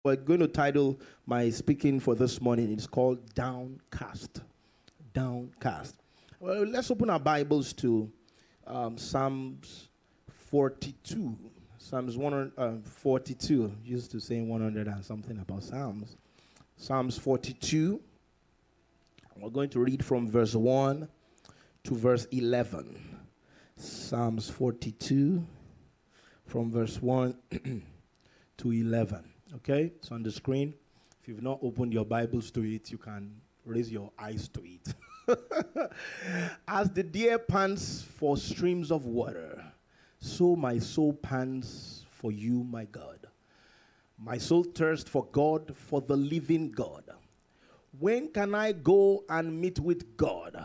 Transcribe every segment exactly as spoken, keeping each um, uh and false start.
We're going to title my speaking for this morning. It's called Downcast. Downcast. Well, let's open our Bibles to um, Psalms forty-two. Psalms one forty-two. Used to saying one hundred and something about Psalms. Psalms forty-two. We're going to read from verse one to verse eleven. Psalms forty-two from verse one to eleven. Okay, it's on the screen. If you've not opened your Bibles to it, you can raise your eyes to it. As the deer pants for streams of water, so my soul pants for you, my God. My soul thirsts for God, for the living God. When can I go and meet with God?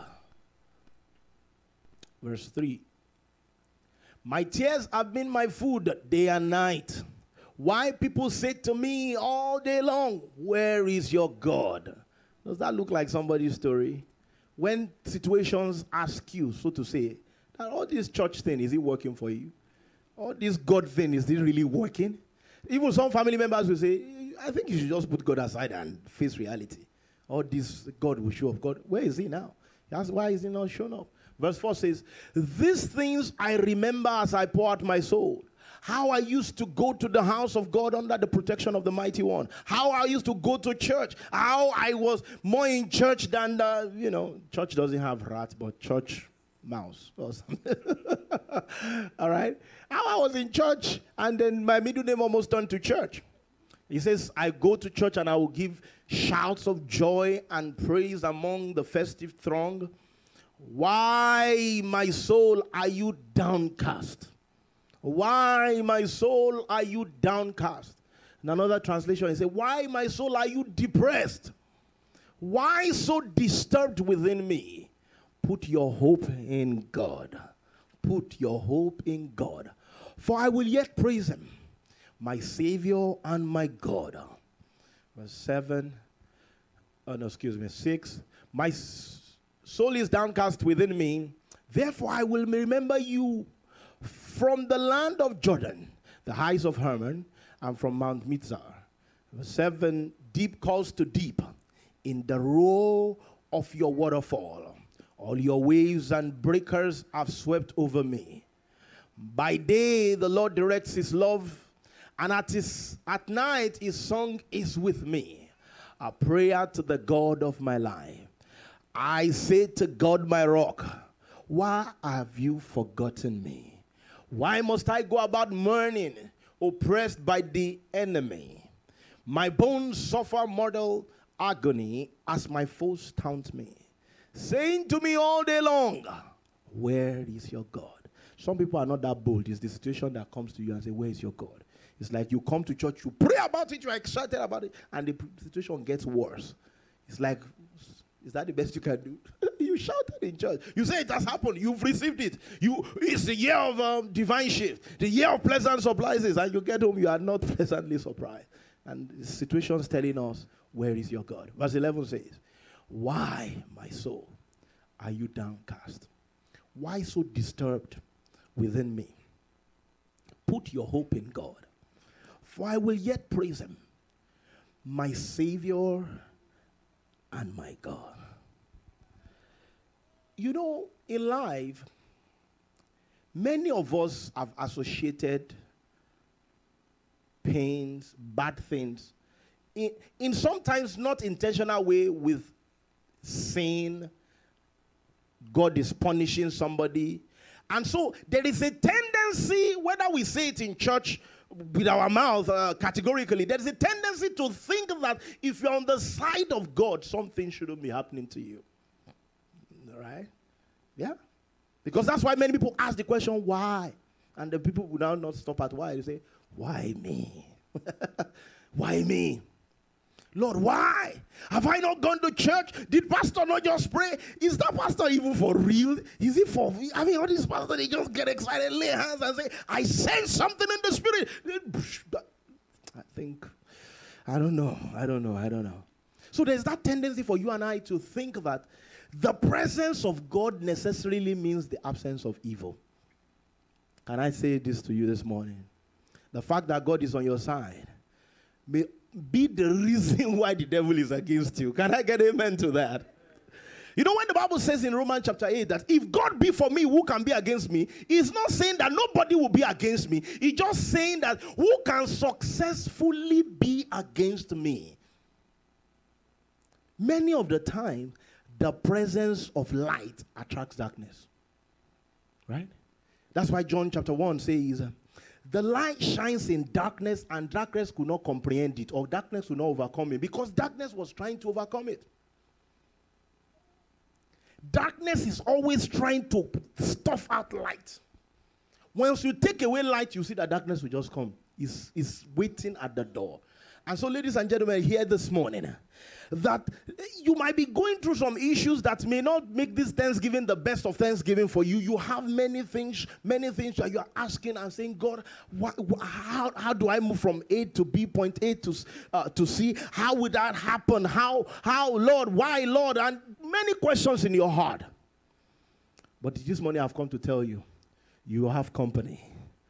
Verse three. My tears have been my food day and night. Why people say to me all day long, where is your God? Does that look like somebody's story? When situations ask you, so to say, that all this church thing, is it working for you? All this God thing, is it really working? Even some family members will say, I think you should just put God aside and face reality. All this God will show up. God, where is he now? That's why is he not shown up? Verse four says, these things I remember as I pour out my soul. How I used to go to the house of God under the protection of the Mighty One. How I used to go to church. How I was more in church than the, you know, church doesn't have rats, but church mouse or something. All right? How I was in church, and then my middle name almost turned to church. He says, I go to church and I will give shouts of joy and praise among the festive throng. Why, my soul, are you downcast? Why, my soul, are you downcast? In another translation, he said, why, my soul, are you depressed? Why so disturbed within me? Put your hope in God. Put your hope in God. For I will yet praise him, my Savior and my God. Verse seven. Oh, no, excuse me, six. My soul is downcast within me. Therefore, I will remember you from the land of Jordan, the heights of Hermon, and from Mount Mizar. Verse seven, deep calls to deep in the roar of your waterfall. All your waves and breakers have swept over me. By day, the Lord directs his love, and at, his, at night, his song is with me, a prayer to the God of my life. I say to God, my rock, why have you forgotten me? Why must I go about mourning, oppressed by the enemy? My bones suffer mortal agony as my foes taunt me, saying to me all day long, where is your God? Some people are not that bold. It's the situation that comes to you and say, where is your God? It's like you come to church, you pray about it, you're excited about it, and the situation gets worse. It's like, is that the best you can do? You shouted in church. You say it has happened. You've received it. You, it's the year of um, divine shift, the year of pleasant surprises, and you get home, you are not pleasantly surprised. And the situation is telling us, where is your God? Verse eleven says, why, my soul, are you downcast? Why so disturbed within me? Put your hope in God, for I will yet praise him, my Savior and my God. You know, in life, many of us have associated pains, bad things, in, in sometimes not intentional way with sin. God is punishing somebody. And so there is a tendency, whether we say it in church with our mouth uh, categorically, there is a tendency to think that if you're on the side of God, something shouldn't be happening to you. All right? Yeah? Because that's why many people ask the question, why? And the people will now not stop at why. They say, why me? Why me? Lord, why? Have I not gone to church? Did pastor not just pray? Is that pastor even for real? Is it for real? I mean, all these pastors, they just get excited, lay hands and say, I sense something in the spirit. I think, I don't know, I don't know, I don't know. So there's that tendency for you and I to think that the presence of God necessarily means the absence of evil. Can I say this to you this morning? The fact that God is on your side may be the reason why the devil is against you. Can I get amen to that? You know, when the Bible says in Romans chapter eight that if God be for me, who can be against me? It's not saying that nobody will be against me. It's just saying that who can successfully be against me? Many of the time, the presence of light attracts darkness. Right? That's why John chapter one says, the light shines in darkness and darkness could not comprehend it, or darkness could not overcome it, because darkness was trying to overcome it. Darkness is always trying to stuff out light. Once you take away light, you see that darkness will just come. It's, it's waiting at the door. And so, ladies and gentlemen, here this morning, that you might be going through some issues that may not make this Thanksgiving the best of Thanksgiving for you. You have many things, many things that you are asking and saying, God, wh- wh- how, how do I move from A to B, point A to, uh, to C? How would that happen? How, how, Lord, why, Lord? And many questions in your heart. But this morning I've come to tell you, you have company.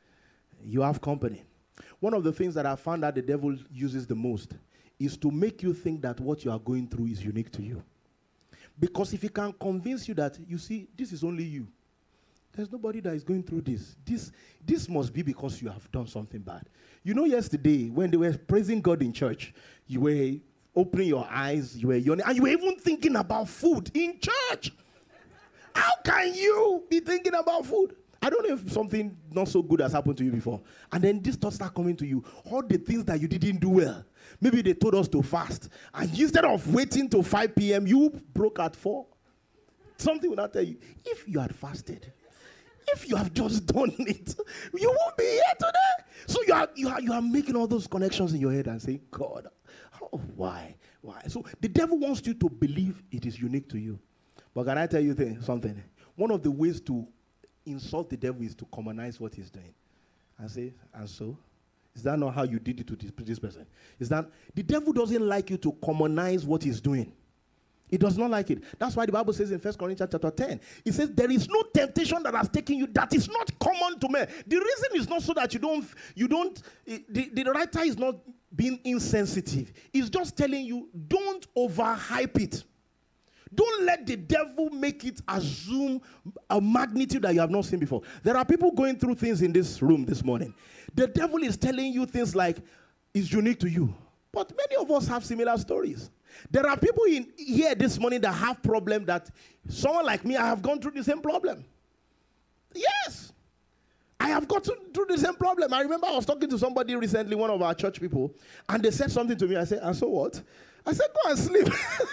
You have company. One of the things that I found that the devil uses the most is to make you think that what you are going through is unique to you. Because if he can convince you that, you see, this is only you. There's nobody that is going through this. This, this must be because you have done something bad. You know, yesterday, when they were praising God in church, you were opening your eyes, you were yawning, and you were even thinking about food in church. How can you be thinking about food? I don't know if something not so good has happened to you before. And then these thoughts start coming to you. All the things that you didn't do well. Maybe they told us to fast. And instead of waiting till five p.m., you broke at four. Something will not tell you. If you had fasted, if you have just done it, you won't be here today. So you are, you are, you are making all those connections in your head and saying, God, oh, why? Why? So the devil wants you to believe it is unique to you. But can I tell you th- something? One of the ways to insult the devil is to commonize what he's doing. And say, and so? Is that not how you did it to this, this person? Is that the devil doesn't like you to commonize what he's doing? He does not like it. That's why the Bible says in First Corinthians chapter ten, it says, there is no temptation that has taken you that is not common to men. The reason is not so that you don't, you don't, the, the writer is not being insensitive. He's just telling you, don't overhype it. Don't let the devil make it assume a magnitude that you have not seen before. There are people going through things in this room this morning. The devil is telling you things like, it's unique to you. But many of us have similar stories. There are people in here this morning that have problems that someone like me, I have gone through the same problem. Yes. I have got through the same problem. I remember I was talking to somebody recently, one of our church people, and they said something to me. I said, and so what? I said, go and sleep.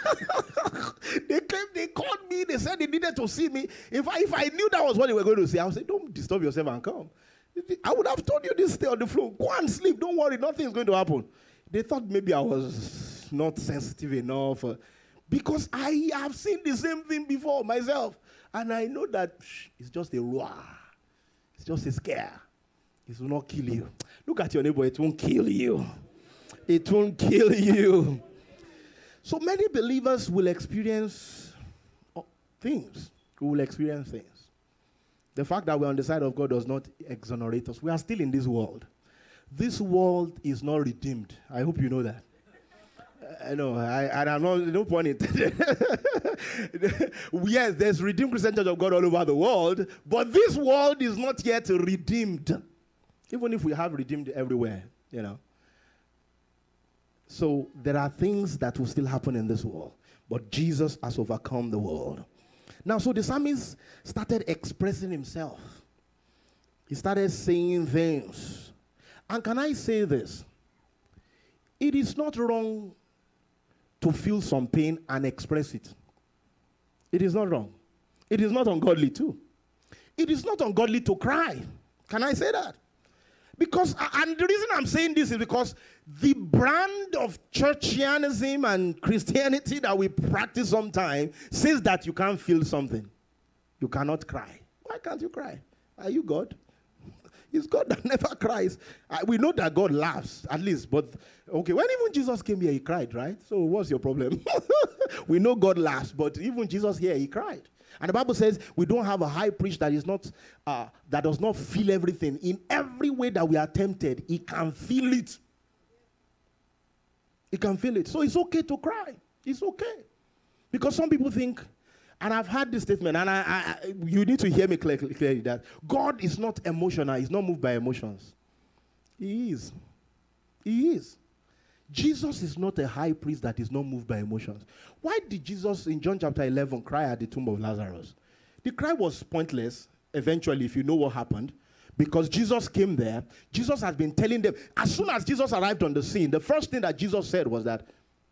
They came, they called me, they said they needed to see me. If I, if I knew that was what they were going to say, I would say, don't disturb yourself and come. I would have told you this, stay on the floor. Go and sleep, don't worry, nothing is going to happen. They thought maybe I was not sensitive enough. Uh, because I have seen the same thing before myself. And I know that psh, it's just a roar. It's just a scare. It will not kill you. Look at your neighbor, it won't kill you. It won't kill you. So many believers will experience things. We will experience things. The fact that we're on the side of God does not exonerate us. We are still in this world. This world is not redeemed. I hope you know that. I know, I, and I'm not, no point intended. Yes, there's redeemed Christian Church of God all over the world, but this world is not yet redeemed. Even if we have redeemed everywhere, you know. So there are things that will still happen in this world, but Jesus has overcome the world. Now, so the psalmist started expressing himself. He started saying things. And can I say this? It is not wrong to feel some pain and express it. It is not wrong. It is not ungodly too. It is not ungodly to cry. Can I say that? Because, and the reason I'm saying this is because the brand of churchianism and Christianity that we practice sometimes says that you can't feel something. You cannot cry. Why can't you cry? Are you God? It's God that never cries. Uh, we know that God laughs, at least. But, okay, when even Jesus came here, he cried, right? So what's your problem? We know God laughs, but even Jesus here, he cried. And the Bible says we don't have a high priest that is not, uh, that does not feel everything. In every way that we are tempted, he can feel it. You can feel it. So it's okay to cry. It's okay. Because some people think, and I've heard this statement, and I, I, you need to hear me clearly, clearly that God is not emotional. He's not moved by emotions. He is. He is. Jesus is not a high priest that is not moved by emotions. Why did Jesus in John chapter eleven cry at the tomb of Lazarus? The cry was pointless, eventually, if you know what happened, because Jesus came there. Jesus has been telling them, as soon as Jesus arrived on the scene, the first thing that Jesus said was that,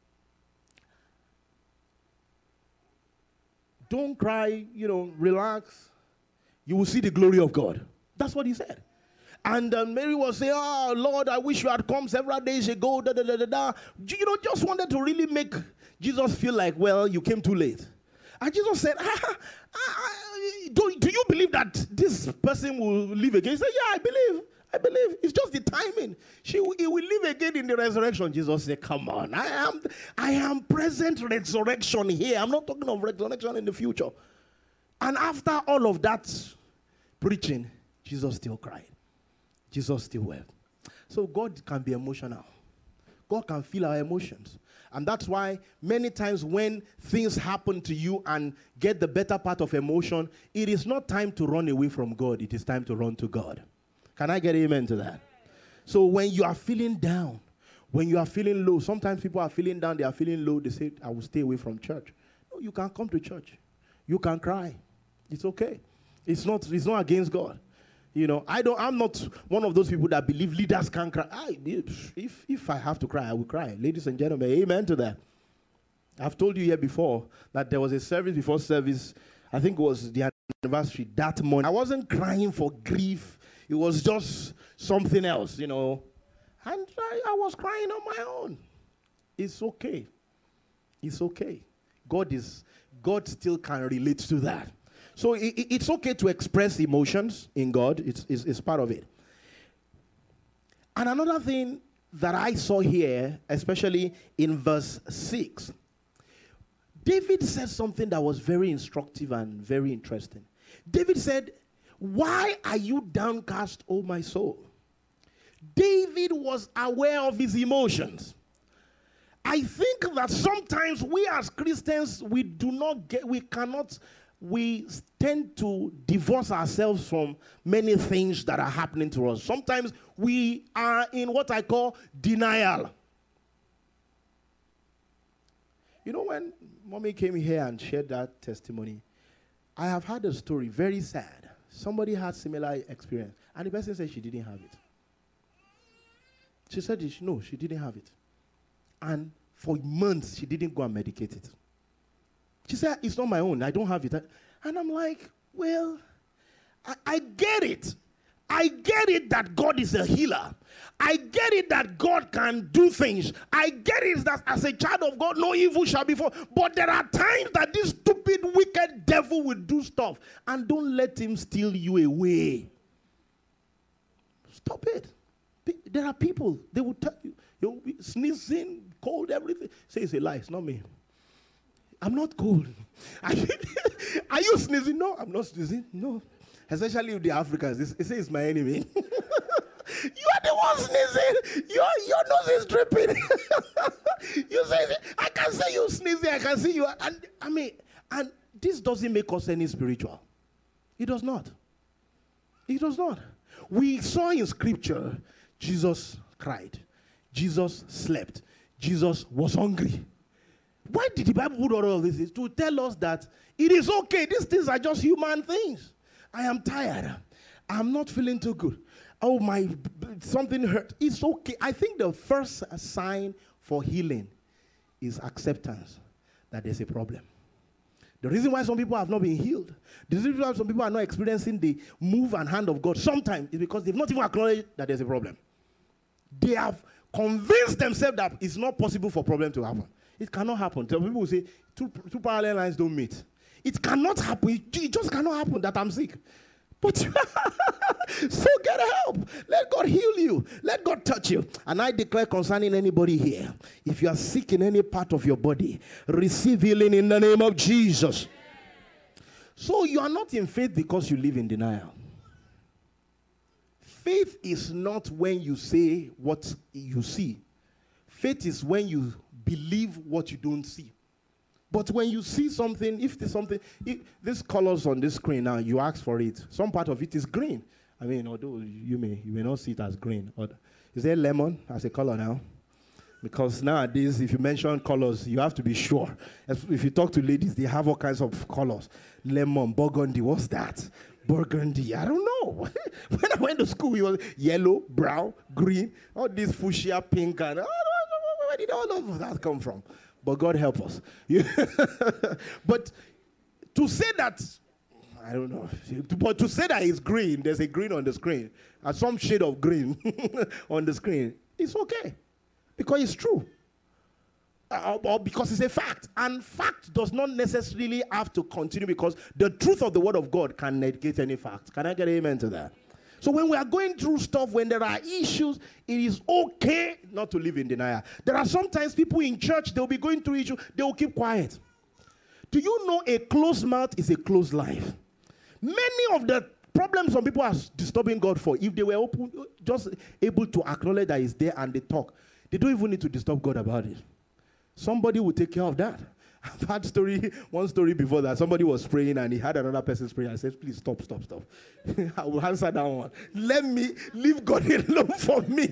don't cry, you know, relax. You will see the glory of God. That's what he said. And uh, Mary was saying, oh, Lord, I wish you had come several days ago. Da, da, da, da, da. You know, just wanted to really make Jesus feel like, well, you came too late. And Jesus said, ah, ah, ah, do, do you believe that this person will live again? He said, yeah, I believe. I believe. It's just the timing. She, he will live again in the resurrection. Jesus said, come on. I am, I am present resurrection here. I'm not talking of resurrection in the future. And after all of that preaching, Jesus still cried. Jesus still wept. So God can be emotional. God can feel our emotions. And that's why many times when things happen to you and get the better part of emotion, it is not time to run away from God. It is time to run to God. Can I get amen to that? So when you are feeling down, when you are feeling low, sometimes people are feeling down, they are feeling low, they say, I will stay away from church. No, you can come to church. You can cry. It's okay. It's not, it's not against God. You know, I don't, I'm not one of those people that believe leaders can cry. I, if, if I have to cry, I will cry. Ladies and gentlemen, amen to that. I've told you here before that there was a service before service, I think it was the anniversary that morning. I wasn't crying for grief. It was just something else, you know. And I, I was crying on my own. It's okay. It's okay. God is, God still can relate to that. So it, it's okay to express emotions in God. It's, it's, it's part of it. And another thing that I saw here, especially in verse six, David said something that was very instructive and very interesting. David said, why are you downcast, O my soul? David was aware of his emotions. I think that sometimes we as Christians, we do not get, we cannot, we tend to divorce ourselves from many things that are happening to us. Sometimes we are in what I call denial. You know, when Mommy came here and shared that testimony, I have had a story, very sad. Somebody had similar experience, and the person said she didn't have it. She said, no, she didn't have it. And for months, she didn't go and medicate it. She said, it's not my own. I don't have it. And I'm like, well, I, I get it. I get it that God is a healer. I get it that God can do things. I get it that as a child of God, no evil shall befall. But there are times that this stupid, wicked devil will do stuff. And don't let him steal you away. Stop it. There are people, they will tell you, you'll be sneezing, cold, everything. Say it's a lie, it's not me. I'm not cold. Are you, are you sneezing? No, I'm not sneezing. No. Especially with the Africans, they say it's my enemy. You are the one sneezing. Your, your nose is dripping. You say, I can see you sneezing. I can see you. And I mean, and this doesn't make us any spiritual. It does not. It does not. We saw in scripture, Jesus cried. Jesus slept. Jesus was hungry. Why did the Bible put all of this? To tell us that it is okay. These things are just human things. I am tired. I'm not feeling too good. Oh, my, something hurt. It's okay. I think the first sign for healing is acceptance that there's a problem. The reason why some people have not been healed, the reason why some people are not experiencing the move and hand of God sometimes is because they've not even acknowledged that there's a problem. They have convinced themselves that it's not possible for problem to happen. It cannot happen. Some people will say, two, two parallel lines don't meet. It cannot happen. It just cannot happen that I'm sick. But so get help. Let God heal you. Let God touch you. And I declare concerning anybody here, if you are sick in any part of your body, receive healing in the name of Jesus. So you are not in faith because you live in denial. Faith is not when you say what you see. Faith is when you believe what you don't see. But when you see something, if there's something, if this colors on this screen now, you ask for it. Some part of it is green. I mean, although you may you may not see it as green. Or is there lemon as a color now? Because nowadays, if you mention colors, you have to be sure. If you talk to ladies, they have all kinds of colors. Lemon, burgundy, what's that? Burgundy, I don't know. When I went to school, it was yellow, brown, green, all this fuchsia, pink, and I don't know where did all of that come from. But God help us. But to say that, I don't know, but to say that it's green, there's a green on the screen, and some shade of green on the screen, it's okay. Because it's true. Uh, or because it's a fact. And fact does not necessarily have to continue, because the truth of the word of God can negate any fact. Can I get an amen to that? So when we are going through stuff, when there are issues, it is okay not to live in denial. There are sometimes people in church, they'll be going through issues, they will keep quiet. Do you know a closed mouth is a closed life? Many of the problems some people are disturbing God for, if they were open, just able to acknowledge that it's there and they talk, they don't even need to disturb God about it. Somebody will take care of that. I've had story, one story before that. Somebody was praying and he had another person's prayer. I said, please stop, stop, stop. I will answer that one. Let me, leave God alone for me.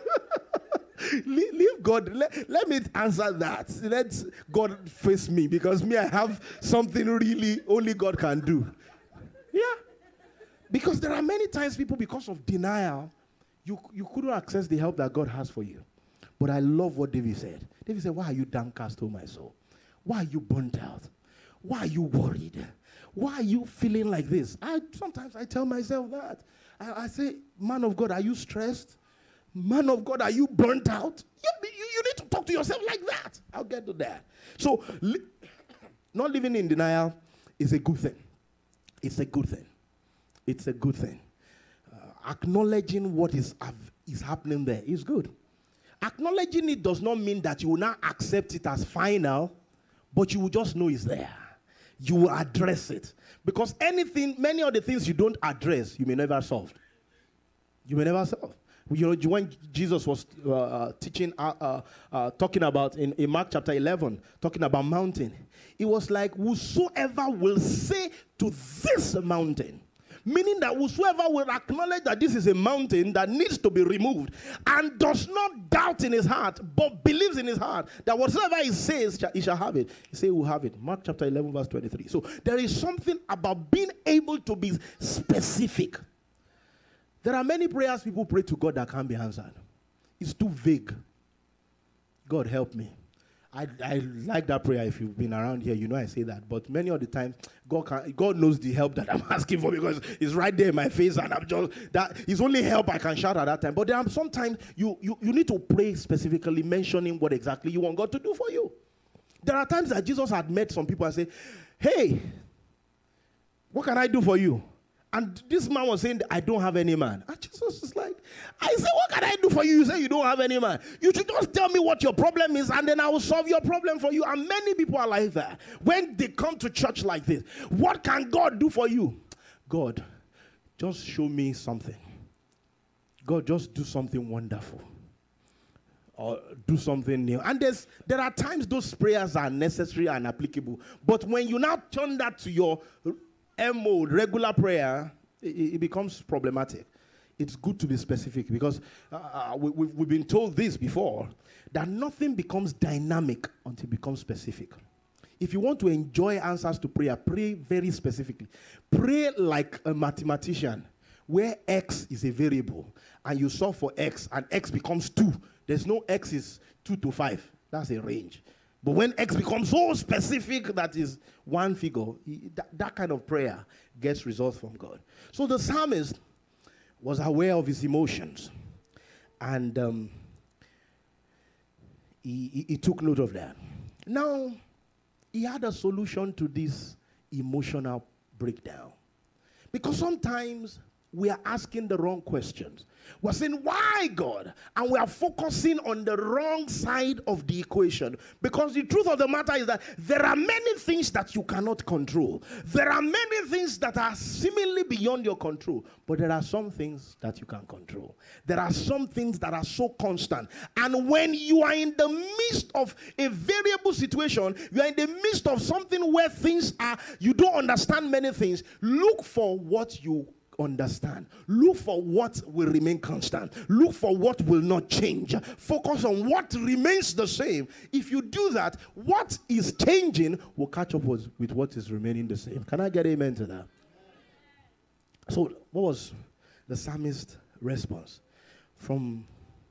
leave, leave God, let, let me answer that. Let God face me, because me, I have something really only God can do. Yeah. Because there are many times people, because of denial, you, you couldn't access the help that God has for you. But I love what David said. David said, why are you downcast, O my soul? Why are you burnt out? Why are you worried? Why are you feeling like this? I sometimes I tell myself that. I, I say, man of God, are you stressed? Man of God, are you burnt out? You, you, you need to talk to yourself like that. I'll get to that. So, li- not living in denial is a good thing. It's a good thing. It's a good thing. Uh, acknowledging what is, uh, is happening there is good. Acknowledging it does not mean that you will not accept it as final, but you will just know it's there. You will address it. Because anything, many of the things you don't address, you may never solve. You may never solve. You know, when Jesus was uh, teaching, uh, uh, uh, talking about in, in Mark chapter eleven, talking about mountain, it was like, whosoever will say to this mountain, meaning that whosoever will acknowledge that this is a mountain that needs to be removed and does not doubt in his heart, but believes in his heart that whatsoever he says, he shall have it. He says, we'll have it. Mark chapter eleven, verse twenty-three. So there is something about being able to be specific. There are many prayers people pray to God that can't be answered. It's too vague. God help me. I, I like that prayer. If you've been around here, you know I say that. But many of the times, God can, God knows the help that I'm asking for, because it's right there in my face, and I'm just that is only help I can shout at that time. But there are sometimes you, you you need to pray specifically, mentioning what exactly you want God to do for you. There are times that Jesus had met some people and say, "Hey, what can I do for you?" And this man was saying, I don't have any man. And Jesus is like, I said, what can I do for you? You say you don't have any man. You should just tell me what your problem is, and then I will solve your problem for you. And many people are like that. When they come to church like this, what can God do for you? God, just show me something. God, just do something wonderful. Or do something new. And there's, there are times those prayers are necessary and applicable. But when you now turn that to your M O, regular prayer, it, it becomes problematic. It's good to be specific, because uh, we, we've, we've been told this before, that nothing becomes dynamic until it becomes specific. If you want to enjoy answers to prayer, pray very specifically. Pray like a mathematician, where X is a variable, and you solve for X, and X becomes two. There's no X is two to five. That's a range. But when X becomes so specific that is one figure, he, that, that kind of prayer gets results from God. So the psalmist was aware of his emotions, and um, he, he, he took note of that. Now, he had a solution to this emotional breakdown. Because sometimes we are asking the wrong questions. We're saying, why, God? And we are focusing on the wrong side of the equation. Because the truth of the matter is that there are many things that you cannot control. There are many things that are seemingly beyond your control. But there are some things that you can control. There are some things that are so constant. And when you are in the midst of a variable situation, you are in the midst of something where things are, you don't understand many things, look for what you understand. Look for what will remain constant. Look for what will not change. Focus on what remains the same. If you do that, what is changing will catch up with, with what is remaining the same. Can I get amen to that? So, what was the psalmist's response? From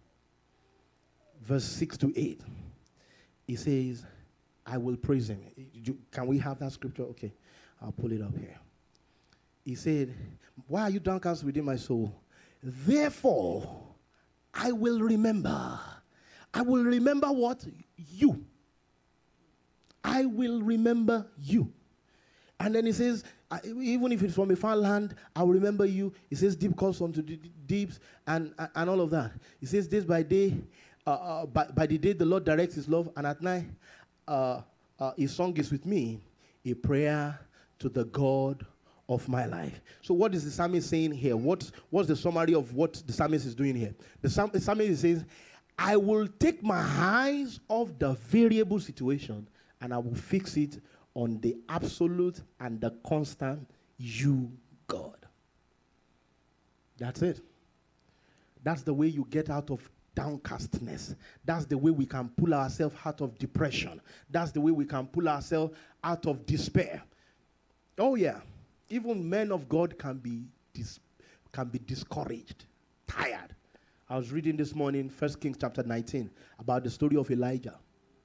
verse six to eight, he says, I will praise him. Can we have that scripture? Okay, I'll pull it up here. He said, why are you downcast within my soul? Therefore, I will remember. I will remember what? You. I will remember you. And then he says, even if it's from a far land, I will remember you. He says, deep calls unto the deeps and, and all of that. He says, this by day, uh, uh, by, by the day the Lord directs his love, and at night uh, uh, his song is with me, a prayer to the God of my life. So what is the psalmist saying here? What, what's the summary of what the psalmist is doing here? The, psalm, the psalmist says, I will take my eyes off the variable situation and I will fix it on the absolute and the constant you, God. That's it. That's the way you get out of downcastness. That's the way we can pull ourselves out of depression. That's the way we can pull ourselves out of despair. Oh yeah. Even men of God can be dis- can be discouraged, tired. I was reading this morning, First Kings chapter nineteen, about the story of Elijah.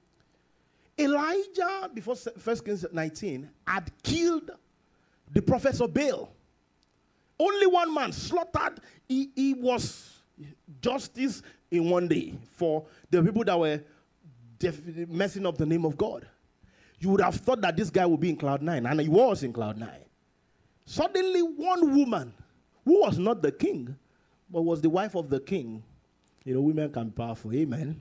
Elijah, before First Kings nineteen, had killed the prophets of Baal. Only one man slaughtered. He, he was justice in one day for the people that were def- messing up the name of God. You would have thought that this guy would be in cloud nine, and he was in cloud nine. Suddenly, one woman who was not the king, but was the wife of the king. You know, women can be powerful. Amen.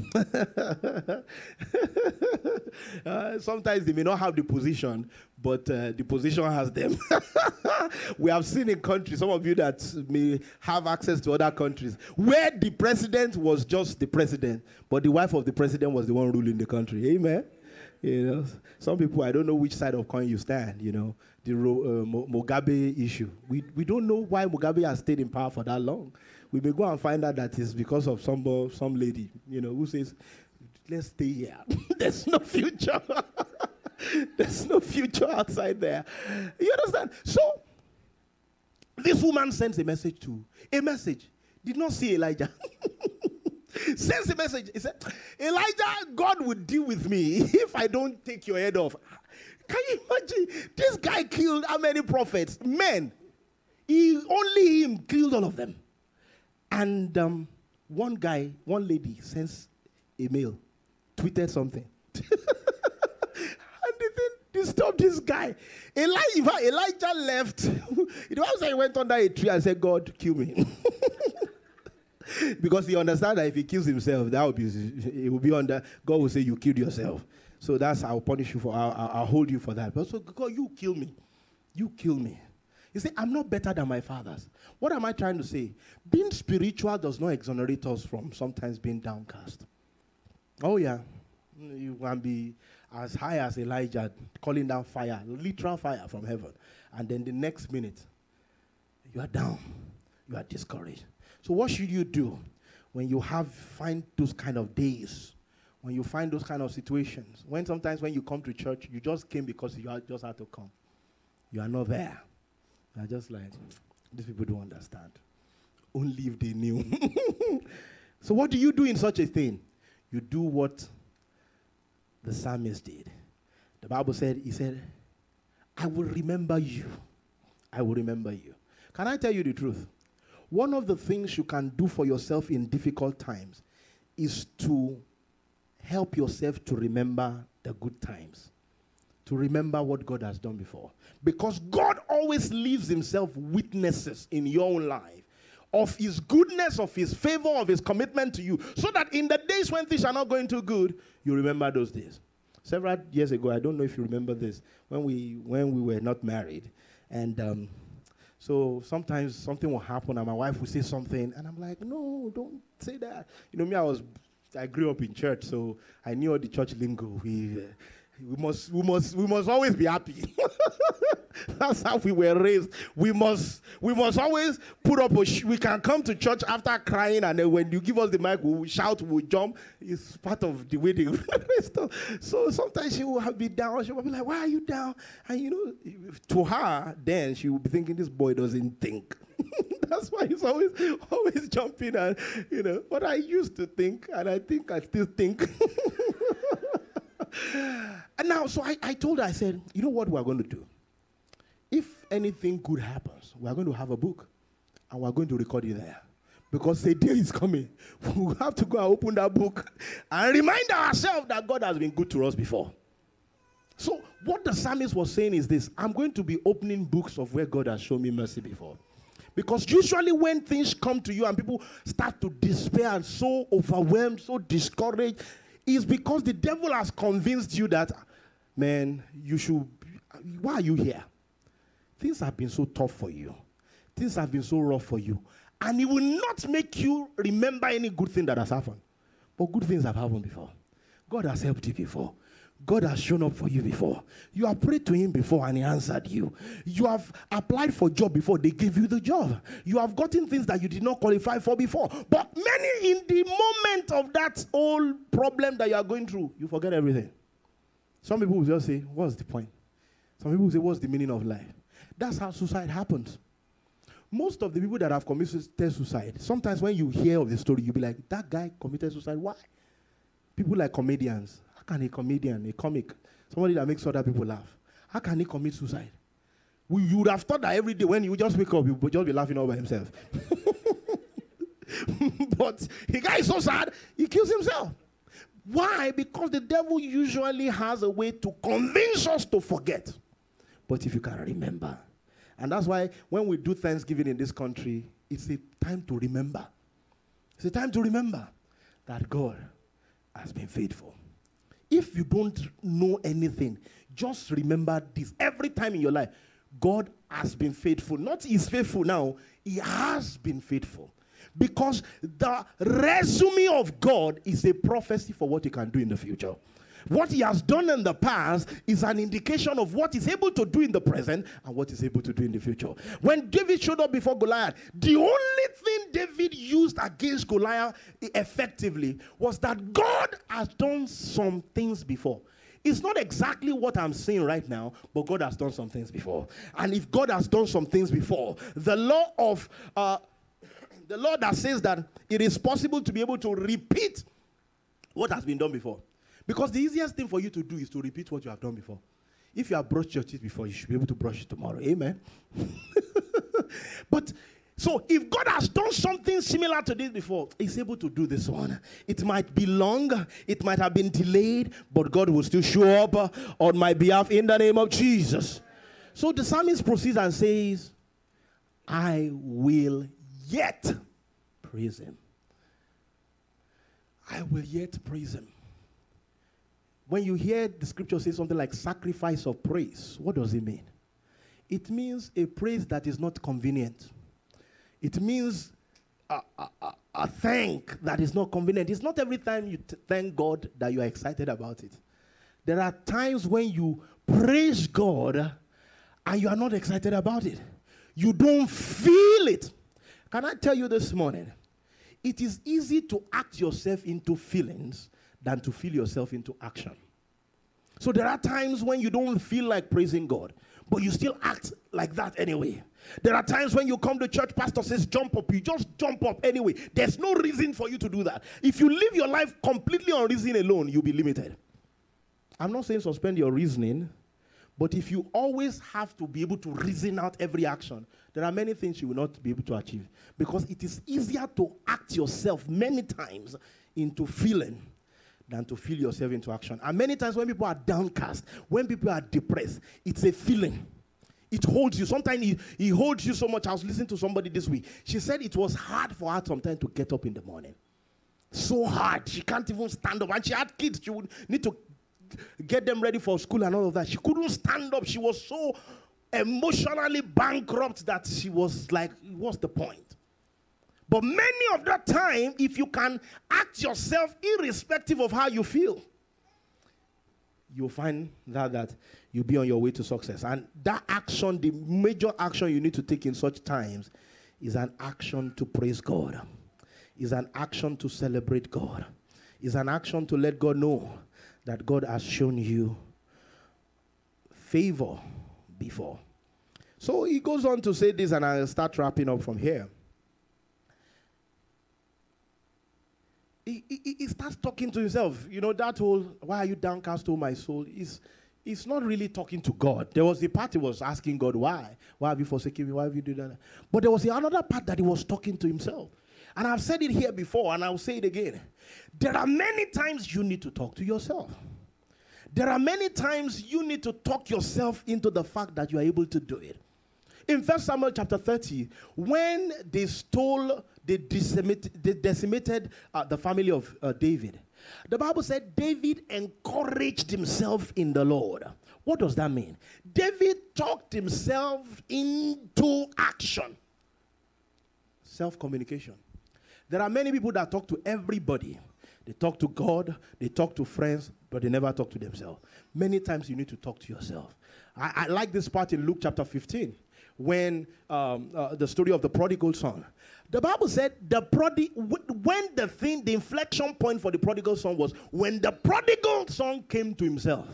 uh, sometimes they may not have the position, but uh, the position has them. We have seen in countries, some of you that may have access to other countries, where the president was just the president, but the wife of the president was the one ruling the country. Amen. You know, some people, I don't know which side of coin you stand, you know, the uh, Mugabe issue. We we don't know why Mugabe has stayed in power for that long. We may go and find out that it's because of some, some lady, you know, who says, let's stay here. There's no future. There's no future outside there. You understand? So, this woman sends a message to, a message. Did not see Elijah. Sends a message. He said, Elijah, God will deal with me if I don't take your head off. Can you imagine? This guy killed how many prophets? Men. He, only him killed all of them. And um, one guy, one lady sends a mail, tweeted something. And they then disturbed this guy. Elijah, Elijah left. It was like he went under a tree and said, God, kill me. Because he understands that if he kills himself, that will be, it will be under, God will say, you killed yourself. So that's, I'll punish you for, I'll, I'll hold you for that. But so, God, you kill me. You kill me. You say, I'm not better than my fathers. What am I trying to say? Being spiritual does not exonerate us from sometimes being downcast. Oh, yeah. You can be as high as Elijah, calling down fire, literal fire from heaven. And then the next minute, you are down. You are discouraged. So what should you do when you have find those kind of days, when you find those kind of situations? When sometimes when you come to church, you just came because you just had to come. You are not there. You are just like, these people don't understand. Only if they knew. So what do you do in such a thing? You do what the psalmist did. The Bible said, he said, I will remember you. I will remember you. Can I tell you the truth? One of the things you can do for yourself in difficult times is to help yourself to remember the good times, to remember what God has done before. Because God always leaves himself witnesses in your own life of his goodness, of his favor, of his commitment to you, so that in the days when things are not going too good, you remember those days. Several years ago, I don't know if you remember this, when we when we were not married, and um, so sometimes something will happen, and my wife will say something, and I'm like, no, don't say that. You know, me, I was, I grew up in church, so I knew all the church lingo. We, uh, we must, we must, we must always be happy. That's how we were raised. We must, we must always put up a. Sh- we can come to church after crying, and then when you give us the mic, we will shout, we will jump. It's part of the way they raised us. So sometimes she will be down. She will be like, "Why are you down?" And you know, to her, then she will be thinking, "This boy doesn't think." That's why he's always, always jumping, and you know. But I used to think, and I think I still think. And now, so I, I told her, I said, you know what we're going to do? If anything good happens, we're going to have a book, and we're going to record it there. Because the day is coming. We'll have to go and open that book and remind ourselves that God has been good to us before. So what the psalmist was saying is this: I'm going to be opening books of where God has shown me mercy before. Because usually when things come to you and people start to despair and so overwhelmed, so discouraged, it's because the devil has convinced you that, man, you should, why are you here? Things have been so tough for you. Things have been so rough for you. And it will not make you remember any good thing that has happened. But good things have happened before. God has helped you before. God has shown up for you before. You have prayed to him before and he answered you. You have applied for a job before, they gave you the job. You have gotten things that you did not qualify for before. But many, in the moment of that whole problem that you are going through, you forget everything. Some people will just say, what's the point? Some people will say, what's the meaning of life? That's how suicide happens. Most of the people that have committed suicide, sometimes when you hear of the story, you'll be like, that guy committed suicide. Why? People like comedians. How can a comedian, a comic, somebody that makes other people laugh, how can he commit suicide? We, you would have thought that every day when you just wake up, you would just be laughing all by himself. But the guy is so sad, he kills himself. Why? Because the devil usually has a way to convince us to forget. But if you can remember. And that's why when we do Thanksgiving in this country, it's a time to remember. It's a time to remember that God has been faithful. If you don't know anything, just remember this. Every time in your life, God has been faithful. Not he's faithful now, he has been faithful. Because the resume of God is a prophecy for what he can do in the future. What he has done in the past is an indication of what he's able to do in the present and what he's able to do in the future. When David showed up before Goliath, the only thing David used against Goliath effectively was that God has done some things before. It's not exactly what I'm saying right now, but God has done some things before. And if God has done some things before, the law of uh, the law that says that it is possible to be able to repeat what has been done before. Because the easiest thing for you to do is to repeat what you have done before. If you have brushed your teeth before, you should be able to brush it tomorrow. Amen. But, so if God has done something similar to this before, he's able to do this one. It might be long, it might have been delayed, but God will still show up uh, on my behalf in the name of Jesus. So the psalmist proceeds and says, I will yet praise him. I will yet praise him. When you hear the scripture say something like sacrifice of praise, what does it mean? It means a praise that is not convenient. It means a, a, a, a thank that is not convenient. It's not every time you t- thank God that you are excited about it. There are times when you praise God and you are not excited about it. You don't feel it. Can I tell you this morning? It is easy to act yourself into feelings than to feel yourself into action. So there are times when you don't feel like praising God, but you still act like that anyway. There are times when you come to church, pastor says jump up, you just jump up anyway. There's no reason for you to do that. If you live your life completely on reason alone, you'll be limited. I'm not saying suspend your reasoning, but if you always have to be able to reason out every action, there are many things you will not be able to achieve. Because it is easier to act yourself many times into feeling than to feel yourself into action. And many times when people are downcast, when people are depressed, it's a feeling. It holds you. Sometimes he, he holds you so much. I was listening to somebody this week. She said it was hard for her sometimes to get up in the morning. So hard. She can't even stand up. And she had kids. She would need to get them ready for school and all of that. She couldn't stand up. She was so emotionally bankrupt that she was like, what's the point? But many of that time, if you can act yourself irrespective of how you feel, you'll find that, that you'll be on your way to success. And that action, the major action you need to take in such times, is an action to praise God. Is an action to celebrate God. Is an action to let God know that God has shown you favor before. So he goes on to say this, and I'll start wrapping up from here. He, he, he starts talking to himself. You know, that whole, why are you downcast, O my soul? Is He's not really talking to God. There was the part he was asking God, why? Why have you forsaken me? Why have you done that? But there was the another part that he was talking to himself. And I've said it here before, and I'll say it again. There are many times you need to talk to yourself. There are many times you need to talk yourself into the fact that you are able to do it. In First Samuel chapter thirty, when they stole, they decimated, they decimated uh, the family of uh, David, the Bible said David encouraged himself in the Lord. What does that mean? David talked himself into action. Self-communication. There are many people that talk to everybody. They talk to God, they talk to friends, but they never talk to themselves. Many times you need to talk to yourself. I, I like this part in Luke chapter fifteen. When um, uh, the story of the prodigal son, the Bible said the prodigal, when the thing, the inflection point for the prodigal son was when the prodigal son came to himself.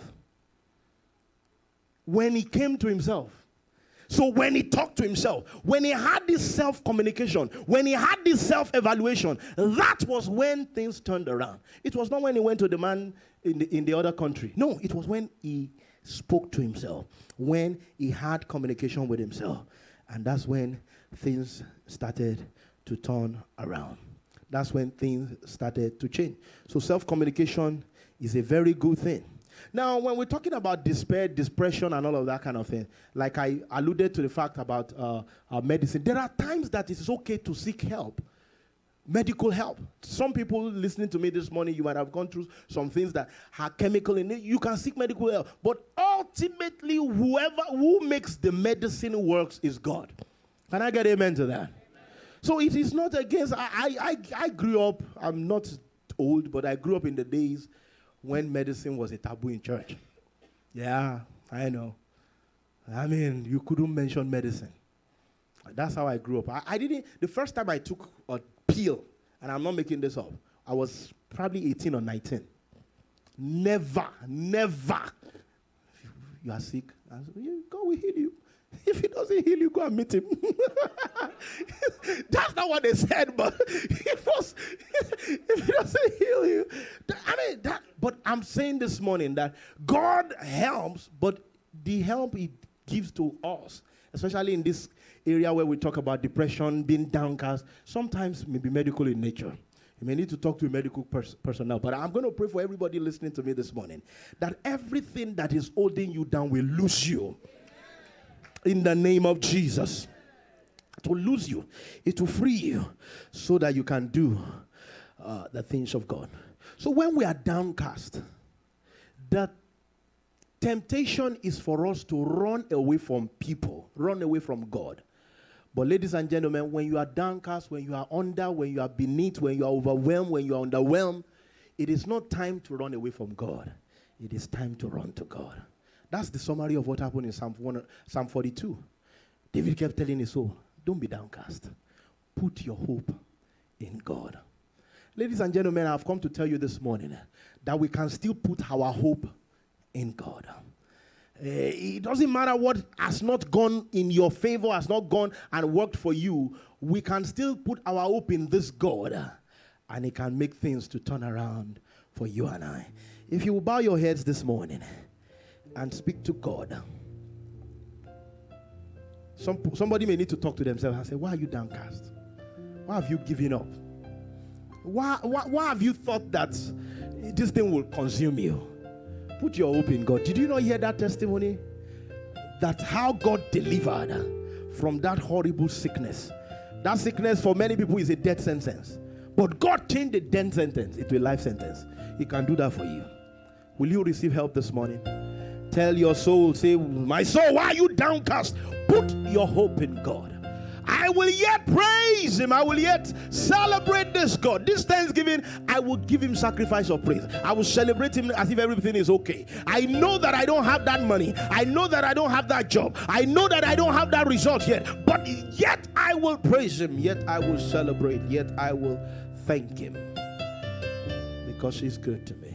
When he came to himself. So when he talked to himself, when he had this self-communication, when he had this self-evaluation, that was when things turned around. It was not when he went to the man in the, in the other country. No, it was when he spoke to himself, when he had communication with himself. And that's when things started to turn around. That's when things started to change. So self-communication is a very good thing. Now, when we're talking about despair, depression, and all of that kind of thing, like I alluded to the fact about uh, uh, medicine, there are times that it is okay to seek help. Medical help. Some people listening to me this morning, you might have gone through some things that are chemical in it. You can seek medical help. But ultimately, whoever who makes the medicine works is God. Can I get amen to that? Amen. So it is not against, I, I, I grew up, I'm not old, but I grew up in the days when medicine was a taboo in church. Yeah, I know. I mean, you couldn't mention medicine. That's how I grew up. I, I didn't, the first time I took a pill, and I'm not making this up, I was probably eighteen or nineteen. Never, never. You are sick. I said, yeah, God will heal you. If he doesn't heal you, go and meet him. That's not what they said, but it was, if he doesn't heal you. I mean, that, but I'm saying this morning that God helps, but the help he gives to us, especially in this area where we talk about depression, being downcast, sometimes may be medical in nature. You may need to talk to a medical pers- personnel, but I'm going to pray for everybody listening to me this morning that everything that is holding you down will lose you. In the name of Jesus. It will lose you. It will free you so that you can do uh, the things of God. So when we are downcast, the temptation is for us to run away from people, run away from God. But ladies and gentlemen, when you are downcast, when you are under, when you are beneath, when you are overwhelmed, when you are underwhelmed, it is not time to run away from God. It is time to run to God. That's the summary of what happened in Psalm, one, Psalm forty-two. David kept telling his soul, don't be downcast. Put your hope in God. Ladies and gentlemen, I've come to tell you this morning that we can still put our hope in God. Uh, it doesn't matter what has not gone in your favor, has not gone and worked for you. We can still put our hope in this God, and it can make things to turn around for you and I. If you will bow your heads this morning and speak to God. Some, somebody may need to talk to themselves and say, why are you downcast? Why have you given up? Why, why, why have you thought that this thing will consume you? Put your hope in God. Did you not hear that testimony? That's how God delivered from that horrible sickness. That sickness for many people is a death sentence. But God changed the death sentence into a life sentence. He can do that for you. Will you receive help this morning? Tell your soul, say, my soul, why are you downcast? Put your hope in God. I will yet praise him. I will yet celebrate this God. This Thanksgiving, I will give him sacrifice of praise. I will celebrate him as if everything is okay. I know that I don't have that money. I know that I don't have that job. I know that I don't have that result yet. But yet I will praise him. Yet I will celebrate. Yet I will thank him. Because he's good to me.